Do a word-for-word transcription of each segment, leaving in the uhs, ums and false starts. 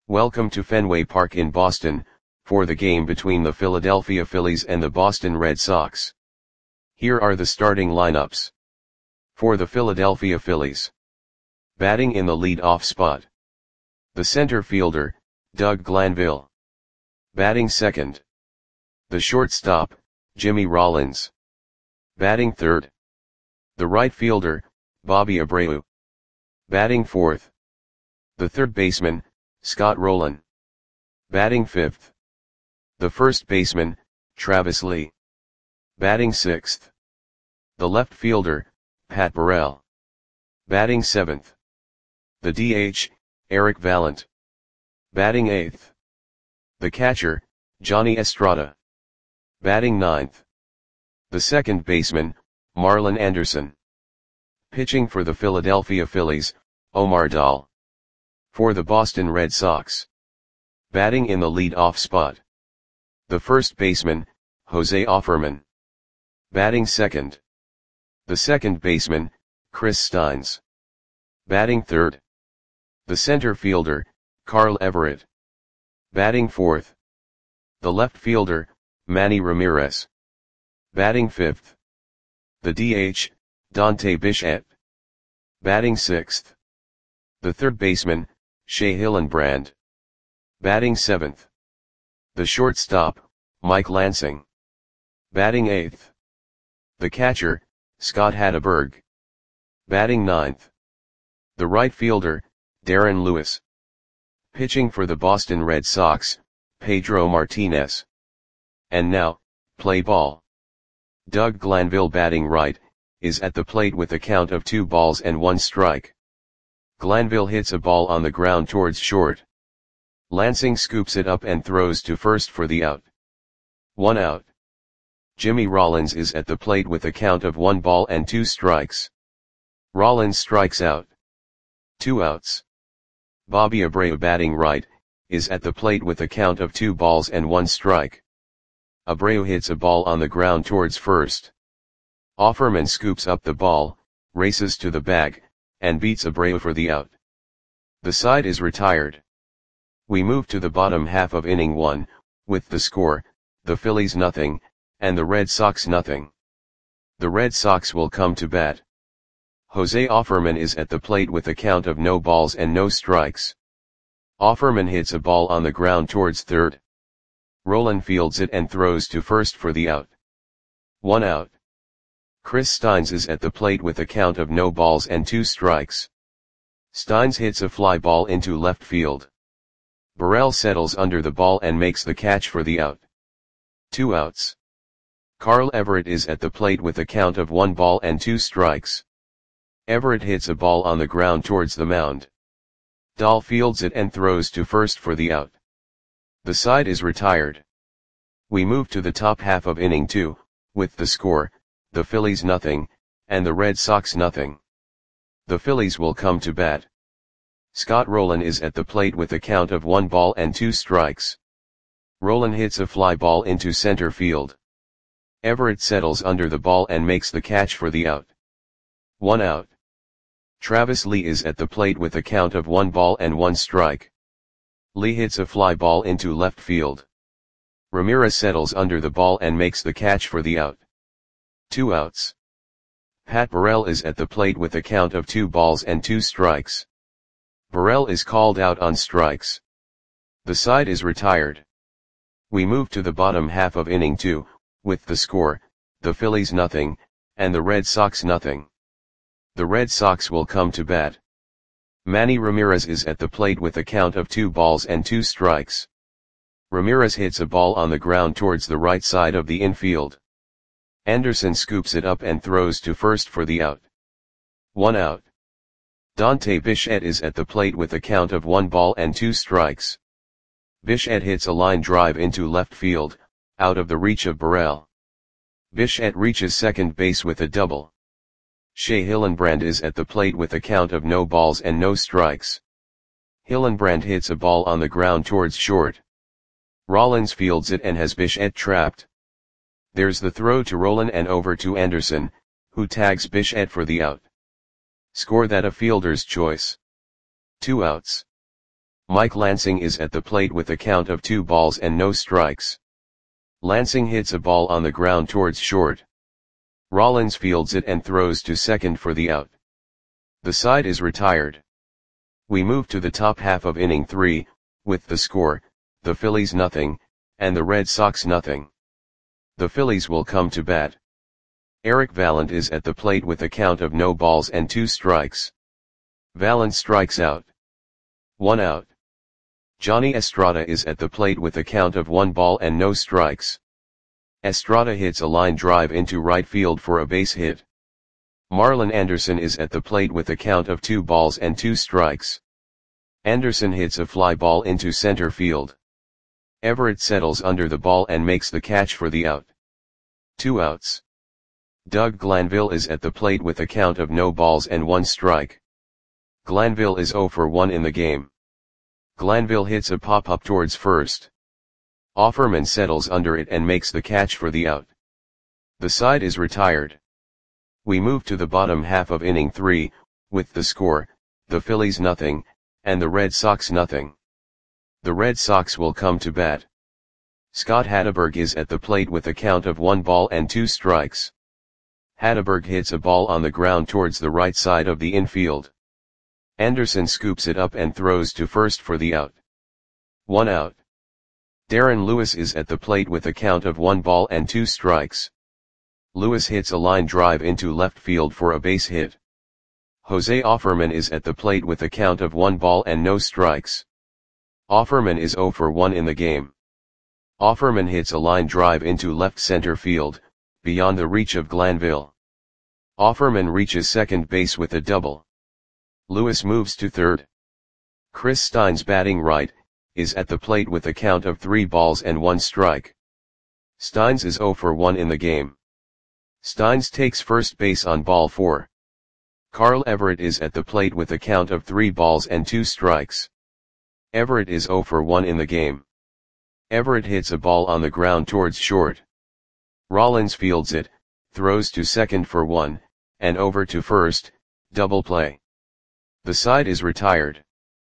Welcome to Fenway Park in Boston, for the game between the Philadelphia Phillies and the Boston Red Sox. Here are the starting lineups. For the Philadelphia Phillies. Batting in the lead-off spot. The center fielder, Doug Glanville. Batting second. The shortstop, Jimmy Rollins. Batting third. The right fielder, Bobby Abreu. Batting fourth. The third baseman, Scott Rolen. Batting fifth. The first baseman, Travis Lee. Batting sixth. The left fielder, Pat Burrell. Batting seventh. The D H, Eric Vallant. Batting eighth. The catcher, Johnny Estrada. Batting ninth. The second baseman, Marlon Anderson. Pitching for the Philadelphia Phillies, Omar Dahl. For the Boston Red Sox. Batting in the lead-off spot. The first baseman, Jose Offerman. Batting second. The second baseman, Chris Steins. Batting third. The center fielder, Carl Everett. Batting fourth. The left fielder, Manny Ramirez. Batting fifth. The D H, Dante Bichette. Batting sixth. The third baseman, Shea Hillenbrand. Batting seventh. The shortstop, Mike Lansing. Batting eighth. The catcher, Scott Hatteberg. Batting ninth. The right fielder, Darren Lewis. Pitching for the Boston Red Sox, Pedro Martinez. And now, play ball. Doug Glanville batting right, is at the plate with a count of two balls and one strike. Glanville hits a ball on the ground towards short. Lansing scoops it up and throws to first for the out. One out. Jimmy Rollins is at the plate with a count of one ball and two strikes. Rollins strikes out. Two outs. Bobby Abreu batting right, is at the plate with a count of two balls and one strike. Abreu hits a ball on the ground towards first. Offerman scoops up the ball, races to the bag, and beats Abreu for the out. The side is retired. We move to the bottom half of inning one, with the score, the Phillies nothing, and the Red Sox nothing. The Red Sox will come to bat. Jose Offerman is at the plate with a count of no balls and no strikes. Offerman hits a ball on the ground towards third. Rolen fields it and throws to first for the out. One out. Chris Steins is at the plate with a count of no balls and two strikes. Steins hits a fly ball into left field. Burrell settles under the ball and makes the catch for the out. Two outs. Carl Everett is at the plate with a count of one ball and two strikes. Everett hits a ball on the ground towards the mound. Dahl fields it and throws to first for the out. The side is retired. We move to the top half of inning two, with the score, the Phillies nothing, and the Red Sox nothing. The Phillies will come to bat. Scott Rolen is at the plate with a count of one ball and two strikes. Rolen hits a fly ball into center field. Everett settles under the ball and makes the catch for the out. One out. Travis Lee is at the plate with a count of one ball and one strike. Lee hits a fly ball into left field. Ramirez settles under the ball and makes the catch for the out. Two outs. Pat Burrell is at the plate with a count of two balls and two strikes. Burrell is called out on strikes. The side is retired. We move to the bottom half of inning two, with the score, the Phillies nothing, and the Red Sox nothing. The Red Sox will come to bat. Manny Ramirez is at the plate with a count of two balls and two strikes. Ramirez hits a ball on the ground towards the right side of the infield. Anderson scoops it up and throws to first for the out. One out. Dante Bichette is at the plate with a count of one ball and two strikes. Bichette hits a line drive into left field, out of the reach of Burrell. Bichette reaches second base with a double. Shea Hillenbrand is at the plate with a count of no balls and no strikes. Hillenbrand hits a ball on the ground towards short. Rollins fields it and has Bichette trapped. There's the throw to Rolen and over to Anderson, who tags Bichette for the out. Score that a fielder's choice. Two outs. Mike Lansing is at the plate with a count of two balls and no strikes. Lansing hits a ball on the ground towards short. Rollins fields it and throws to second for the out. The side is retired. We move to the top half of inning three, with the score, the Phillies nothing, and the Red Sox nothing. The Phillies will come to bat. Eric Vallant is at the plate with a count of no balls and two strikes. Vallant strikes out. One out. Johnny Estrada is at the plate with a count of one ball and no strikes. Estrada hits a line drive into right field for a base hit. Marlon Anderson is at the plate with a count of two balls and two strikes. Anderson hits a fly ball into center field. Everett settles under the ball and makes the catch for the out. Two outs. Doug Glanville is at the plate with a count of no balls and one strike. Glanville is zero for one in the game. Glanville hits a pop-up towards first. Offerman settles under it and makes the catch for the out. The side is retired. We move to the bottom half of inning three, with the score, the Phillies nothing, and the Red Sox nothing. The Red Sox will come to bat. Scott Hatteberg is at the plate with a count of one ball and two strikes. Hatteberg hits a ball on the ground towards the right side of the infield. Anderson scoops it up and throws to first for the out. One out. Darren Lewis is at the plate with a count of one ball and two strikes. Lewis hits a line drive into left field for a base hit. Jose Offerman is at the plate with a count of one ball and no strikes. Offerman is zero for one in the game. Offerman hits a line drive into left center field, beyond the reach of Glanville. Offerman reaches second base with a double. Lewis moves to third. Chris Steins, batting right, is at the plate with a count of three balls and one strike. Steins is zero for one in the game. Steins takes first base on ball four. Carl Everett is at the plate with a count of three balls and two strikes. Everett is zero for one in the game. Everett hits a ball on the ground towards short. Rollins fields it, throws to second for one, and over to first, double play. The side is retired.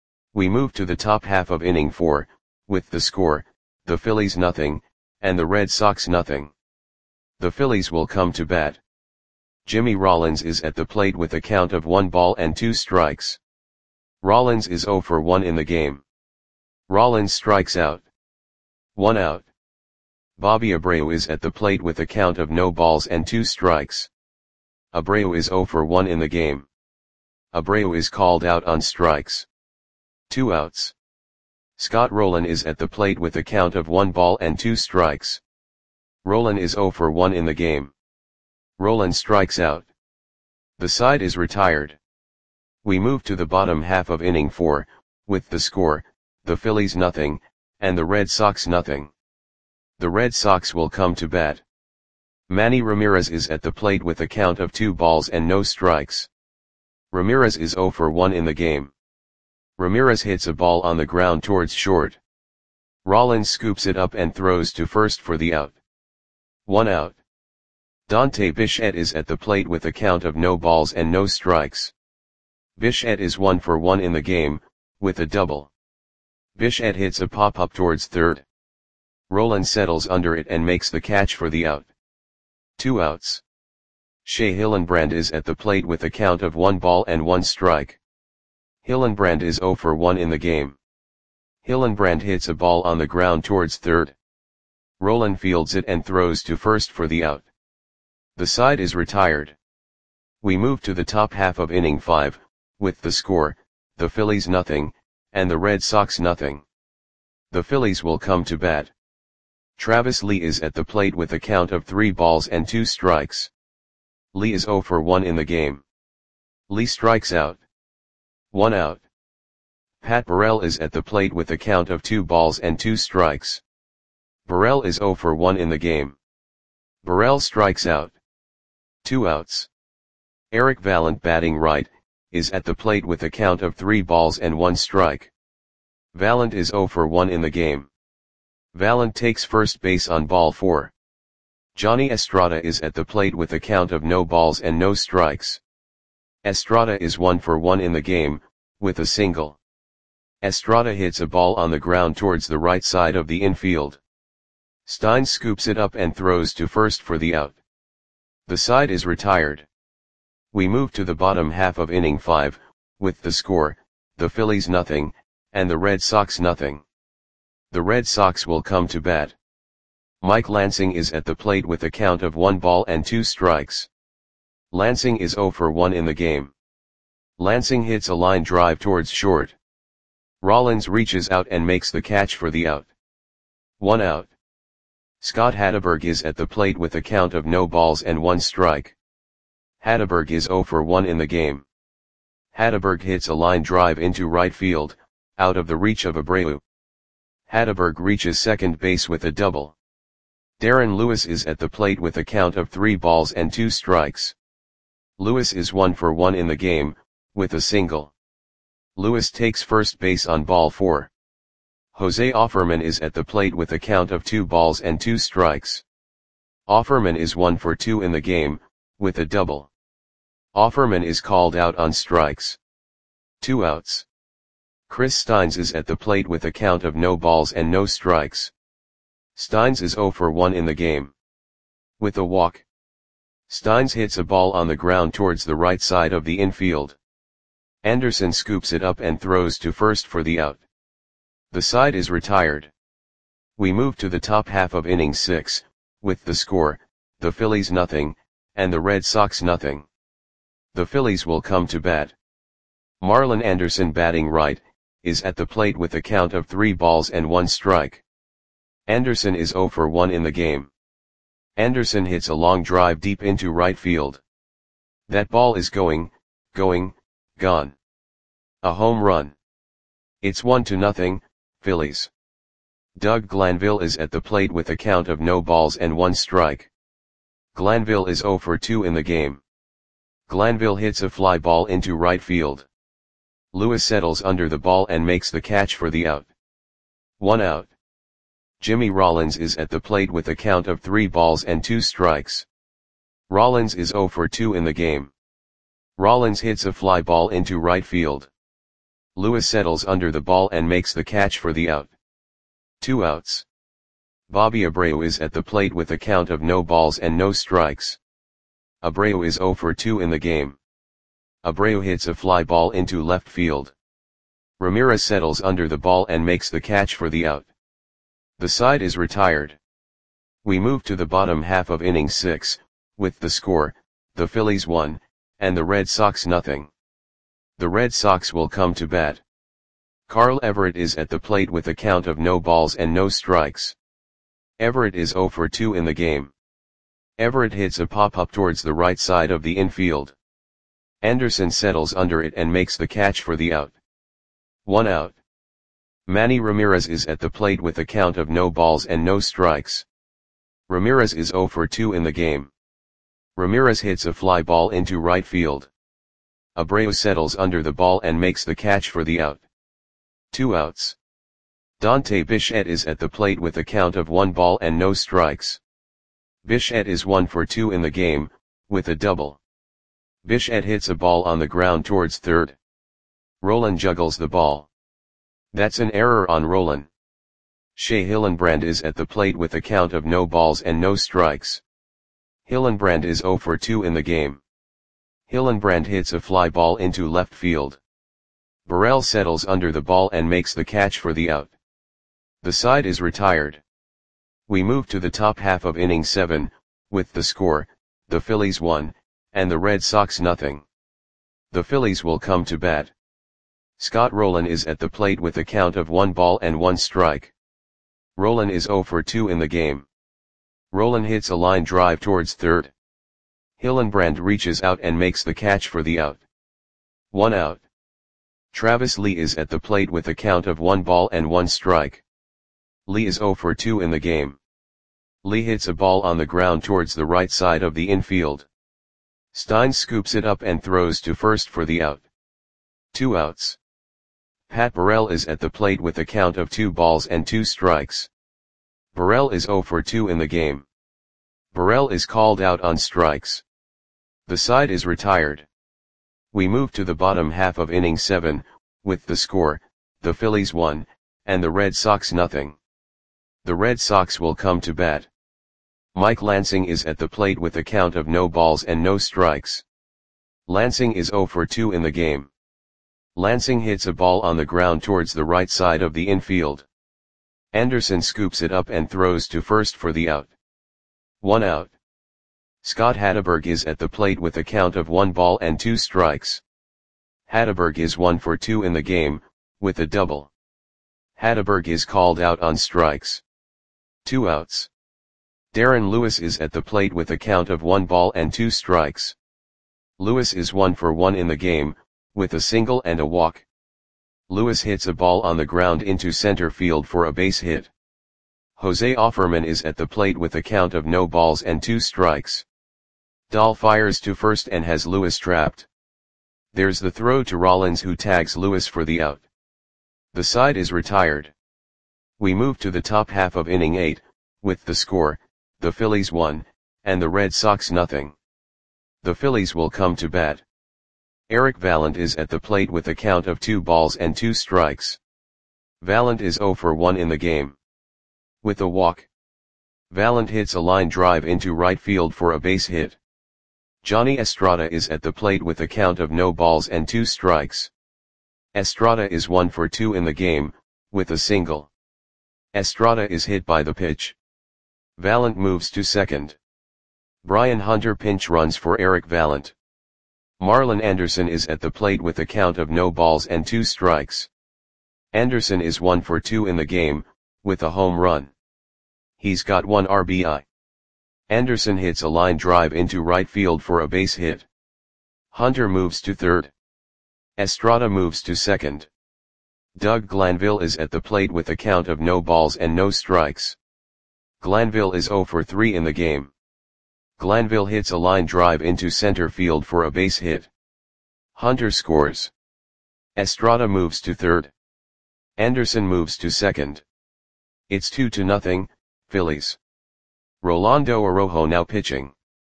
We move to the top half of inning four, with the score, the Phillies nothing, and the Red Sox nothing. The Phillies will come to bat. Jimmy Rollins is at the plate with a count of one ball and two strikes. Rollins is zero for one in the game. Rollins strikes out. One out. Bobby Abreu is at the plate with a count of no balls and two strikes. Abreu is zero for one in the game. Abreu is called out on strikes. Two outs. Scott Rowland is at the plate with a count of one ball and two strikes. Rowland is zero for one in the game. Rowland strikes out. The side is retired. We move to the bottom half of inning four, with the score, the Phillies nothing, and the Red Sox nothing. The Red Sox will come to bat. Manny Ramirez is at the plate with a count of two balls and no strikes. Ramirez is zero for one in the game. Ramirez hits a ball on the ground towards short. Rollins scoops it up and throws to first for the out. One out. Dante Bichette is at the plate with a count of no balls and no strikes. Bichette is one for one in the game, with a double. Bichette hits a pop-up towards third. Rowland settles under it and makes the catch for the out. Two outs. Shea Hillenbrand is at the plate with a count of one ball and one strike. Hillenbrand is zero for one in the game. Hillenbrand hits a ball on the ground towards third. Rowland fields it and throws to first for the out. The side is retired. We move to the top half of inning five, with the score, the Phillies nothing, and the Red Sox nothing. The Phillies will come to bat. Travis Lee is at the plate with a count of three balls and two strikes. Lee is zero for one in the game. Lee strikes out. One out. Pat Burrell is at the plate with a count of two balls and two strikes. Burrell is zero for one in the game. Burrell strikes out. Two outs. Eric Vallant, batting right, is at the plate with a count of three balls and one strike. Vallant is zero for one in the game. Vallant takes first base on ball four. Johnny Estrada is at the plate with a count of no balls and no strikes. Estrada is one for one in the game, with a single. Estrada hits a ball on the ground towards the right side of the infield. Steins scoops it up and throws to first for the out. The side is retired. We move to the bottom half of inning five, with the score, the Phillies nothing, and the Red Sox nothing. The Red Sox will come to bat. Mike Lansing is at the plate with a count of one ball and two strikes. Lansing is zero for one in the game. Lansing hits a line drive towards short. Rollins reaches out and makes the catch for the out. One out. Scott Hatteberg is at the plate with a count of no balls and one strike. Hatteberg is zero for one in the game. Hatteberg hits a line drive into right field, out of the reach of Abreu. Hatteberg reaches second base with a double. Darren Lewis is at the plate with a count of three balls and two strikes. Lewis is one for one in the game, with a single. Lewis takes first base on ball four. Jose Offerman is at the plate with a count of two balls and two strikes. Offerman is one for two in the game, with a double. Offerman is called out on strikes. Two outs. Chris Steins is at the plate with a count of no balls and no strikes. Steins is zero for one in the game. With a walk. Steins hits a ball on the ground towards the right side of the infield. Anderson scoops it up and throws to first for the out. The side is retired. We move to the top half of inning six, with the score, the Phillies nothing, and the Red Sox nothing. The Phillies will come to bat. Marlon Anderson, batting right, is at the plate with a count of three balls and one strike. Anderson is zero for one in the game. Anderson hits a long drive deep into right field. That ball is going, going, gone. A home run. It's one to nothing, Phillies. Doug Glanville is at the plate with a count of no balls and one strike. Glanville is zero for two in the game. Glanville hits a fly ball into right field. Lewis settles under the ball and makes the catch for the out. One out. Jimmy Rollins is at the plate with a count of three balls and two strikes. Rollins is zero for two in the game. Rollins hits a fly ball into right field. Lewis settles under the ball and makes the catch for the out. Two outs. Bobby Abreu is at the plate with a count of no balls and no strikes. Abreu is zero for two in the game. Abreu hits a fly ball into left field. Ramirez settles under the ball and makes the catch for the out. The side is retired. We move to the bottom half of inning six, with the score, the Phillies one, and the Red Sox nothing. The Red Sox will come to bat. Carl Everett is at the plate with a count of no balls and no strikes. Everett is zero for two in the game. Everett hits a pop-up towards the right side of the infield. Anderson settles under it and makes the catch for the out. One out. Manny Ramirez is at the plate with a count of no balls and no strikes. Ramirez is zero for two in the game. Ramirez hits a fly ball into right field. Abreu settles under the ball and makes the catch for the out. Two outs. Dante Bichette is at the plate with a count of one ball and no strikes. Bichette is one for two in the game, with a double. Bichette hits a ball on the ground towards third. Roland juggles the ball. That's an error on Roland. Shea Hillenbrand is at the plate with a count of no balls and no strikes. Hillenbrand is zero for two in the game. Hillenbrand hits a fly ball into left field. Burrell settles under the ball and makes the catch for the out. The side is retired. We move to the top half of inning seven, with the score, the Phillies one, and the Red Sox nothing. The Phillies will come to bat. Scott Rolen is at the plate with a count of one ball and one strike. Rolen is zero for two in the game. Rolen hits a line drive towards third. Hillenbrand reaches out and makes the catch for the out. One out. Travis Lee is at the plate with a count of one ball and one strike. Lee is zero for two in the game. Lee hits a ball on the ground towards the right side of the infield. Steins scoops it up and throws to first for the out. Two outs. Pat Burrell is at the plate with a count of two balls and two strikes. Burrell is zero for two in the game. Burrell is called out on strikes. The side is retired. We move to the bottom half of inning seven, with the score, the Phillies one, and the Red Sox nothing. The Red Sox will come to bat. Mike Lansing is at the plate with a count of no balls and no strikes. Lansing is zero for two in the game. Lansing hits a ball on the ground towards the right side of the infield. Anderson scoops it up and throws to first for the out. One out. Scott Hatteberg is at the plate with a count of one ball and two strikes. Hatteberg is one for two in the game, with a double. Hatteberg is called out on strikes. Two outs. Darren Lewis is at the plate with a count of one ball and two strikes. Lewis is one for one in the game, with a single and a walk. Lewis hits a ball on the ground into center field for a base hit. Jose Offerman is at the plate with a count of no balls and two strikes. Dahl fires to first and has Lewis trapped. There's the throw to Rollins, who tags Lewis for the out. The side is retired. We move to the top half of inning eight, with the score, the Phillies one, and the Red Sox nothing. The Phillies will come to bat. Eric Vallant is at the plate with a count of two balls and two strikes. Vallant is zero for one in the game. With a walk. Vallant hits a line drive into right field for a base hit. Johnny Estrada is at the plate with a count of no balls and two strikes. Estrada is one for two in the game, with a single. Estrada is hit by the pitch. Vallant moves to second. Brian Hunter pinch runs for Eric Vallant. Marlon Anderson is at the plate with a count of no balls and two strikes. Anderson is one for two in the game, with a home run. He's got one R B I. Anderson hits a line drive into right field for a base hit. Hunter moves to third. Estrada moves to second. Doug Glanville is at the plate with a count of no balls and no strikes. Glanville is zero for three in the game. Glanville hits a line drive into center field for a base hit. Hunter scores. Estrada moves to third. Anderson moves to second. It's two to nothing, Phillies. Rolando Araujo now pitching.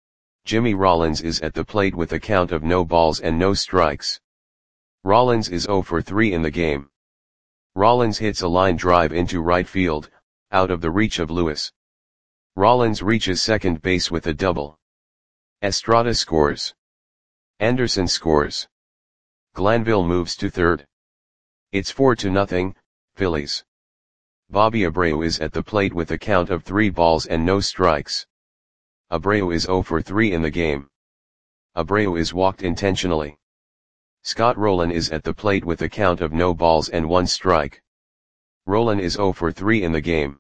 Jimmy Rollins is at the plate with a count of no balls and no strikes. Rollins is zero for three in the game. Rollins hits a line drive into right field, out of the reach of Lewis. Rollins reaches second base with a double. Estrada scores. Anderson scores. Glanville moves to third. It's four to nothing, Phillies. Bobby Abreu is at the plate with a count of three balls and no strikes. Abreu is zero for three in the game. Abreu is walked intentionally. Scott Rolen is at the plate with a count of no balls and one strike. Rolen is zero for three in the game.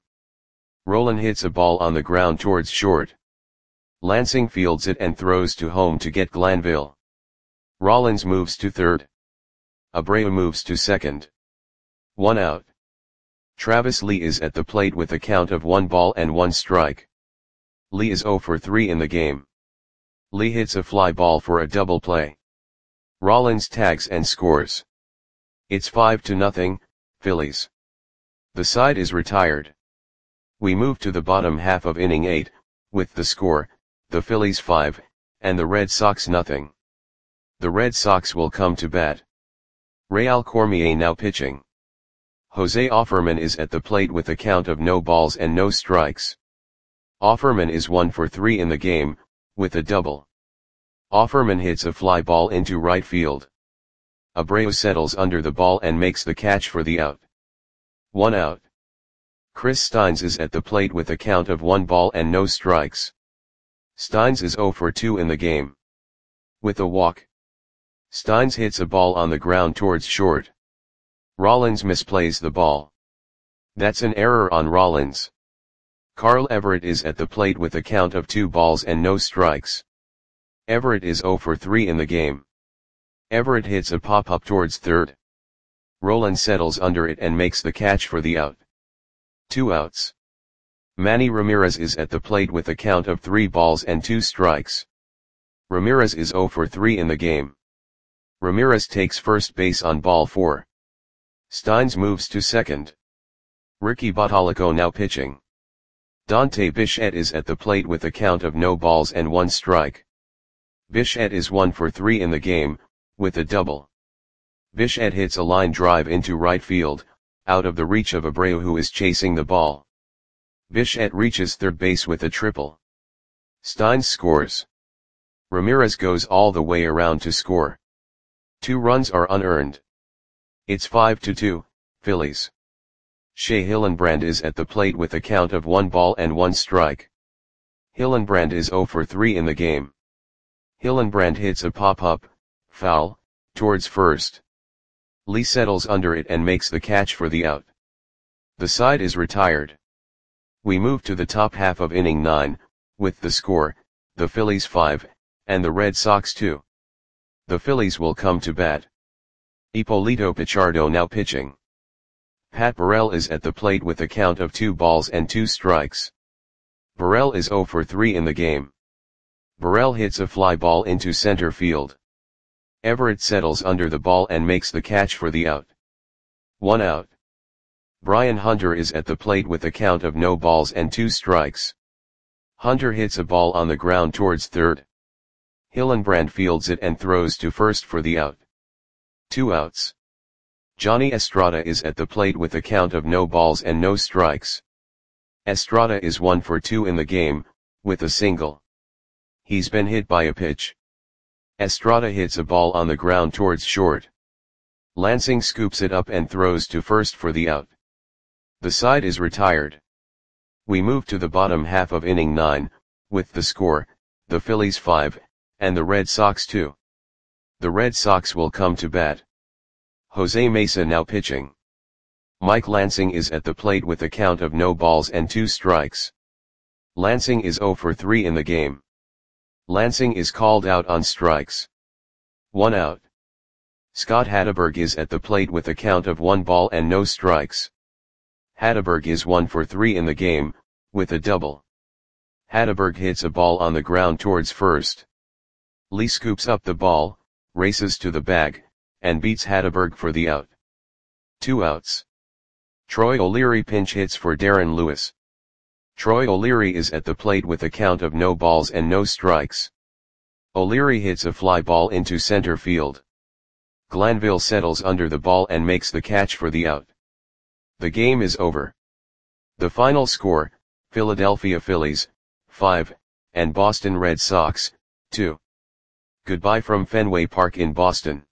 Rolen hits a ball on the ground towards short. Lansing fields it and throws to home to get Glanville. Rollins moves to third. Abreu moves to second. One out. Travis Lee is at the plate with a count of one ball and one strike. Lee is zero for three in the game. Lee hits a fly ball for a double play. Rollins tags and scores. It's five to nothing, Phillies. The side is retired. We move to the bottom half of inning eight, with the score, the Phillies five, and the Red Sox nothing. The Red Sox will come to bat. Real Cormier now pitching. Jose Offerman is at the plate with a count of no balls and no strikes. Offerman is one for three in the game, with a double. Offerman hits a fly ball into right field. Abreu settles under the ball and makes the catch for the out. One out. Chris Steins is at the plate with a count of one ball and no strikes. Steins is zero for two in the game. With a walk. Steins hits a ball on the ground towards short. Rollins misplays the ball. That's an error on Rollins. Carl Everett is at the plate with a count of two balls and no strikes. Everett is zero for three in the game. Everett hits a pop-up towards third. Roland settles under it and makes the catch for the out. Two outs. Manny Ramirez is at the plate with a count of three balls and two strikes. Ramirez is zero for three in the game. Ramirez takes first base on ball four. Steins moves to second. Ricky Bottalico now pitching. Dante Bichette is at the plate with a count of no balls and one strike. Bichette is one for three in the game, with a double. Bichette hits a line drive into right field, out of the reach of Abreu who is chasing the ball. Bichette reaches third base with a triple. Steins scores. Ramirez goes all the way around to score. Two runs are unearned. It's five to two, Phillies. Shea Hillenbrand is at the plate with a count of one ball and one strike. Hillenbrand is zero for three in the game. Hillenbrand hits a pop-up, foul, towards first. Lee settles under it and makes the catch for the out. The side is retired. We move to the top half of inning nine, with the score, the Phillies five, and the Red Sox two. The Phillies will come to bat. Ippolito Pichardo now pitching. Pat Burrell is at the plate with a count of two balls and two strikes. Burrell is zero for three in the game. Burrell hits a fly ball into center field. Everett settles under the ball and makes the catch for the out. One out. Brian Hunter is at the plate with a count of no balls and two strikes. Hunter hits a ball on the ground towards third. Hillenbrand fields it and throws to first for the out. Two outs. Johnny Estrada is at the plate with a count of no balls and no strikes. Estrada is one for two in the game, with a single. He's been hit by a pitch. Estrada hits a ball on the ground towards short. Lansing scoops it up and throws to first for the out. The side is retired. We move to the bottom half of inning nine, with the score, the Phillies five, and the Red Sox two. The Red Sox will come to bat. Jose Mesa now pitching. Mike Lansing is at the plate with a count of no balls and two strikes. Lansing is zero for three in the game. Lansing is called out on strikes. One out. Scott Hatteberg is at the plate with a count of one ball and no strikes. Hatteberg is one for three in the game, with a double. Hatteberg hits a ball on the ground towards first. Lee scoops up the ball, races to the bag, and beats Hatteberg for the out. Two outs. Troy O'Leary pinch hits for Darren Lewis. Troy O'Leary is at the plate with a count of no balls and no strikes. O'Leary hits a fly ball into center field. Glanville settles under the ball and makes the catch for the out. The game is over. The final score, Philadelphia Phillies, five, and Boston Red Sox, two. Goodbye from Fenway Park in Boston.